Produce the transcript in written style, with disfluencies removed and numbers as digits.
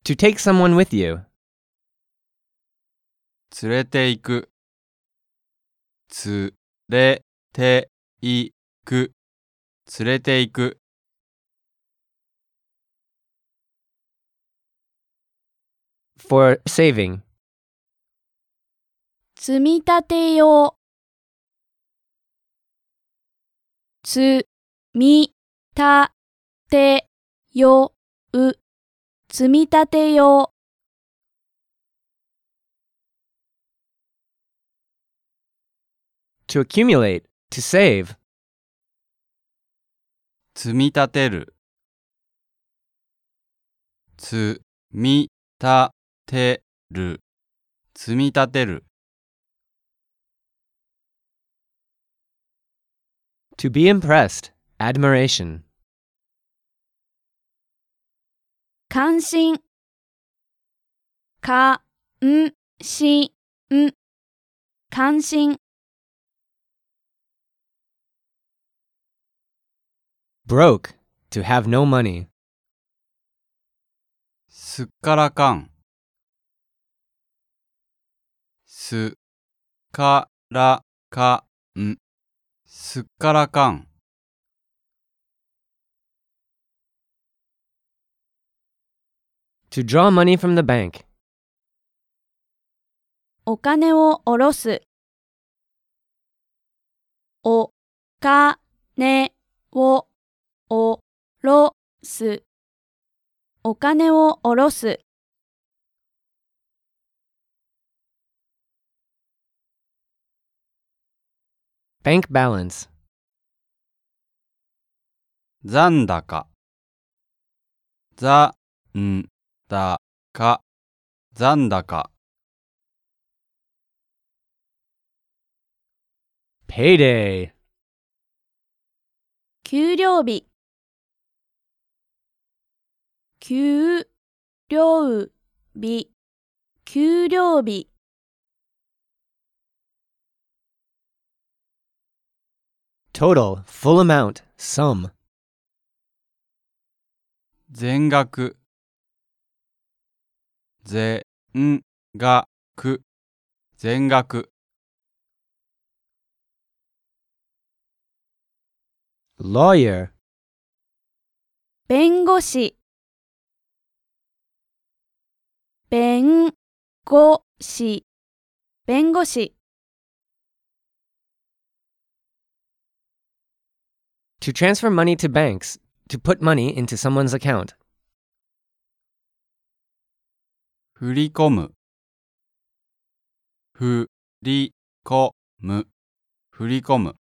To take someone with you. 連れて行く。連れて行く。連れて行く。 For saving. 積み立て用。積み立て用。積み立て用。 To accumulate. To save. 積み立てる。積み立てる。積み立てる。 To be impressed. Admiration. 関心。関心。関心。 Broke. To have no money. すっからかん。すっからかん。すっからかん。 To draw money from the bank. お金を下ろす。お金を下ろす。お金を下ろす。 Bank balance. 残高。残高。残高。 Payday. 給料日。給料日。給料日。 Total. Full amount. Sum. 全額。全額。全額。 Lawyer. 弁護士。弁護士。弁護士。 To transfer money to banks. To put money into someone's account. 振り込む。振り込む。振り込む。